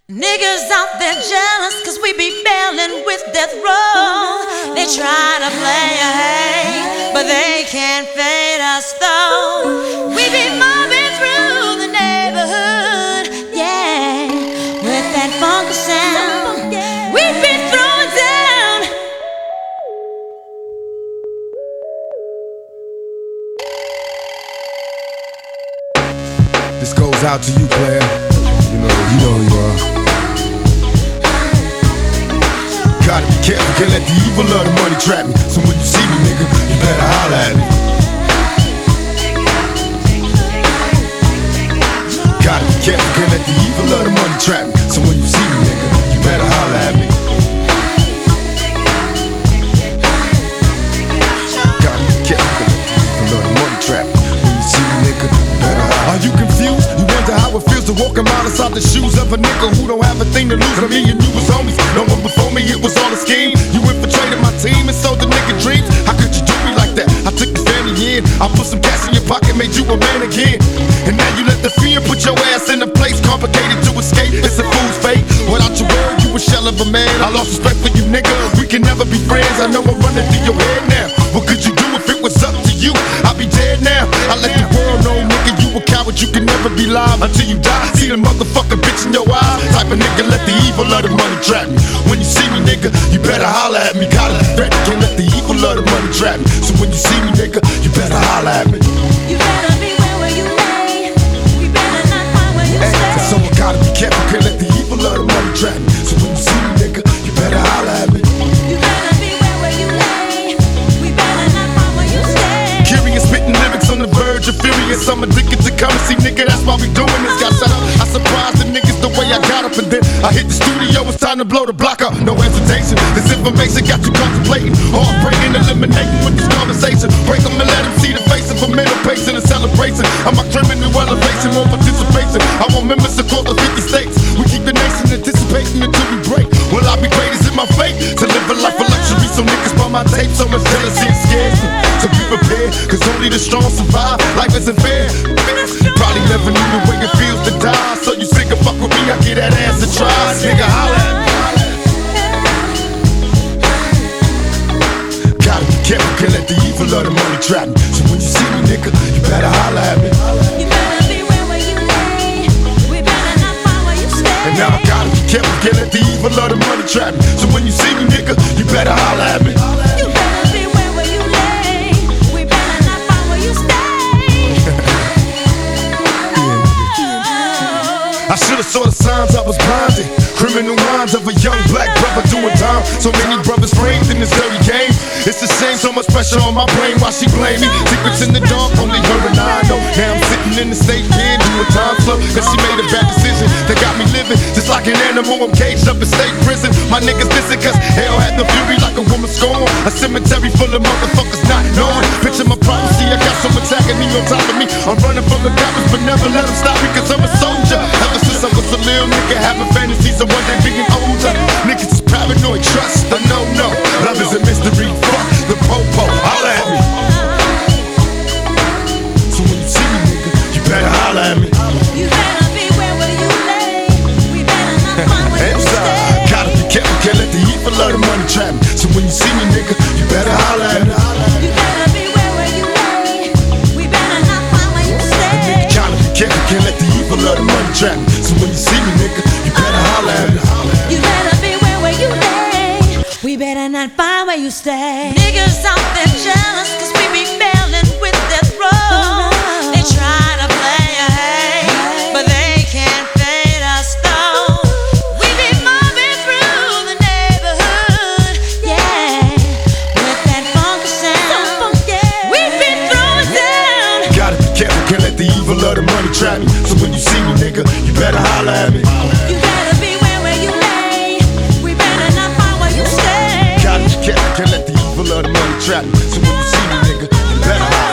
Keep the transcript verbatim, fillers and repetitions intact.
Niggas out there jealous cause we be bailing with death row. They try to play a hate, but they can't fade us though. We be mobbing through the neighborhood, yeah, with that funky sound. We be throwing down. This goes out to you, player. You know, you know who you are. Gotta be careful, can't let the evil of the money trap me. So when you see me, nigga, you better holler at me. Gotta be careful, can't let the evil of the money trap me. So when you see me, nigga, you better holler at me. Gotta be careful, can't let the evil of the money trap me. When you see me, nigga, you better holler. Are you confused? You wonder how it feels to walk a mile inside the shoes of a nigga who don't have a thing to lose? I mean, and you was homies. No one before me, it was all a scheme. You infiltrated my team and sold the nigga dreams. How could you do me like that? I took the family in. I put some cash in your pocket, made you a man again. And now you let the fear put your ass in a place complicated to escape. It's a fool's fate. Without your word, you a shell of a man. I lost respect for you, nigga. We can never be friends. I know I'm running through your head now. What could you do if it was up to you? I'd be dead now. I let the world know, nigga, you a coward. You can never be live until you die. See the motherfucking bitch in your eyes. Type of nigga, let the evil of the money trap me. When you see me, nigga, you better holler at me. Gotta be threat, can't let the evil of the money trap me. So when you see me, nigga, you better holler at me. You better beware where you lay. We better not find where you stay. So I gotta be careful, can't let the evil of the money trap me. So when you see me, nigga, you better holler at me. You better beware where you lay. We better not find where you stay. Curious, spitting lyrics on the verge of furious. I'm addicted to currency, nigga, that's why we doing this. Got set up, I surprised the niggas the way I got up. And then I hit the studio, it's time to blow the block up. No hesitation, this information got you contemplating. Heartbreaking, eliminating with this conversation. Break them and let them see the face of a middle pacing and celebration. I'm a criminal elevation, more participation. I want members across the fifty states. We keep the nation anticipating until we break. Will I be great? Is it my fate to live a life of luxury? So niggas buy my tape, so much jealousy and scares me. So be prepared, cause only the strong survive. Life isn't fair. Probably never knew the way it feels to die. So you sick of fuck with me, I get that ass to try. Nigga, holla at me. Gotta be careful, can't let the evil of the money trap me. So when you see me, nigga, you better holla at me. You better beware where you lay. We better not find where you stay. And now I gotta be careful, can't let the evil of the money trap me. So when you see me, nigga, you better holla at me. You better beware where you lay. We better not find where you stay. I should've saw the signs, I was blinded. Criminal minds of a young black brother doing time. So many brothers framed in this dirty game. It's a shame, so much pressure on my brain. Why she blame me? Secrets in the dark, only her and I know. Now I'm sitting in the state pen doing time slow. Cause she made a bad decision that got me living just like an animal. I'm caged up in state prison. My niggas listen cause hell had no fury like a woman scorn. A cemetery full of motherfuckers not knowing. Picture my privacy, I got so much agony on top of me. I'm running from the coppers but never let them stop me cause I'm a soldier. Ever since I was a little nigga having fantasies of one day being older. Niggas is paranoid, trust, I know, no. Love is a mystery, fuck the po-po, holla at me. So when you see me, nigga, you better holla at me. You better beware where you lay. We better not find where you stay. Gotta be careful, can't let the evil of the money trap me. So when you see me, nigga, you better holla at me. You better beware where you lay. We better not find where you stay. Gotta be careful, can't let the evil of the money trap me. So when you see me, nigga, you better holla at me. You better beware where you lay. We better not find where you stay. Niggas out there jealous cause we be bailing with death row. They try to play a hate, but they can't fade us though. We be mobbing through the neighborhood, yeah, with that funky sound. We be throwing down. Gotta be careful, can't let the evil of the money trap me. So when you see me, nigga, you better holla at me. You better beware where you lay. We better not find where you stay. Gotta be careful, can't let the evil of the money trap me. So when you see me, nigga, you better holla at me.